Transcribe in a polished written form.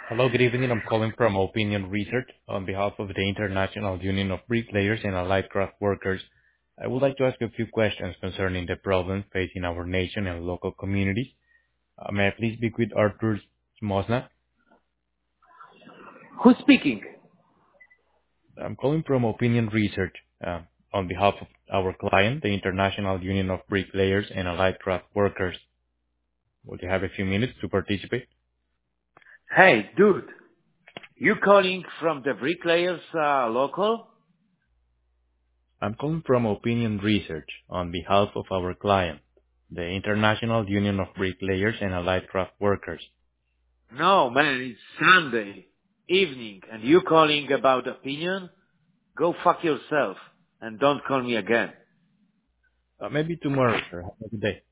Hello, good evening. I'm calling from Opinion Research on behalf of the International Union of Bricklayers and Allied Craft Workers. I would like to ask a few questions concerning the problems facing our nation and local communities. May I please speak with Arthur Mosna? Who's speaking? I'm calling from Opinion Research on behalf of our client, the International Union of Bricklayers and Allied Craft Workers. Would you have a few minutes to participate? Hey, dude. You calling from the bricklayers local? I'm calling from Opinion Research on behalf of our client, the International Union of Bricklayers and Allied Craft Workers. No, man, it's Sunday evening and you calling about opinion? Go fuck yourself and don't call me again. Maybe tomorrow, sir. Have a good day.